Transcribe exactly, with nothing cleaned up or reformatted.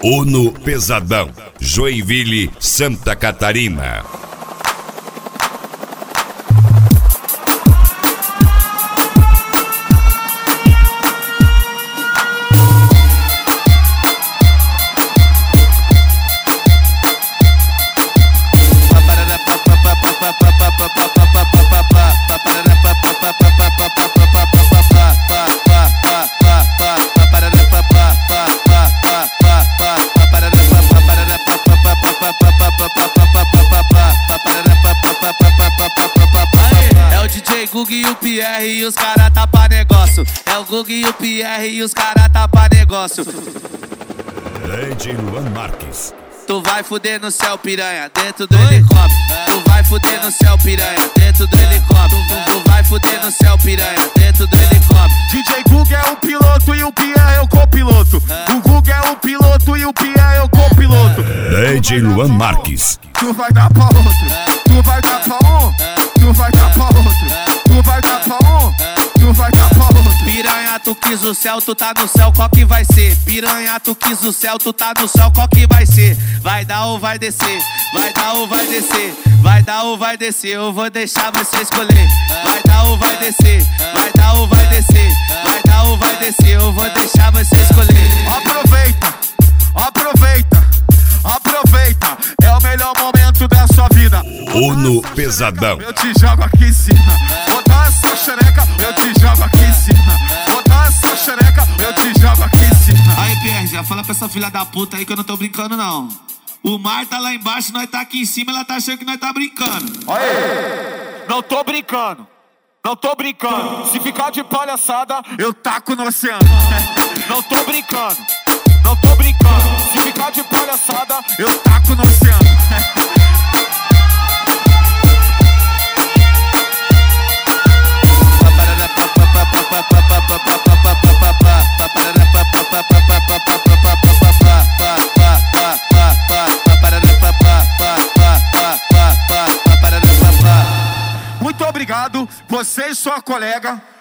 Uno Pesadão, Joinville, Santa Catarina. Gug e o Pierre e os cara tá pra negócio. É o Gug e o Pierre e os cara tá pra negócio. Lady Luan Marques. Tu vai fuder no céu, piranha, dentro do helicóptero. Tu vai fuder no céu, piranha, dentro do helicóptero. Tu vai fuder no céu, piranha, dentro do helicóptero. D J Gug é o piloto e o Pierre é o copiloto. O Gug é o piloto e o Pierre é o copiloto. Lady Luan Marques. Tu vai dar pra outro, tu vai dar pra um, tu vai dar pra outro, tu vai dar pra um, tu vai dar pra outro. Piranha, tu quis o céu, tu tá no céu, qual que vai ser? Piranha, tu quis o céu, tu tá no céu, qual que vai ser? Vai dar ou vai descer? Vai dar ou vai descer? Vai dar ou vai descer? Eu vou deixar você escolher. Vai dar ou vai descer? Vai dar ou vai descer? Vai dar ou vai descer? Eu vou deixar você escolher. Aproveita, aproveita, aproveita. É o melhor momento da sua vida. Uno Pesadão. Eu te jogo aqui em cima. Vou dar essa xereca, eu te jogo aqui em cima. Vou dar essa xereca, eu te jogo aqui em cima. Aí, Pierre, já fala pra essa filha da puta aí que eu não tô brincando, não. O mar tá lá embaixo, nós tá aqui em cima, ela tá achando que nós tá brincando. Aí, não tô brincando, não tô brincando. Se ficar de palhaçada, eu taco no oceano. Não tô brincando, não tô brincando. Se ficar de palhaçada, eu taco no oceano. Muito obrigado, você e sua colega.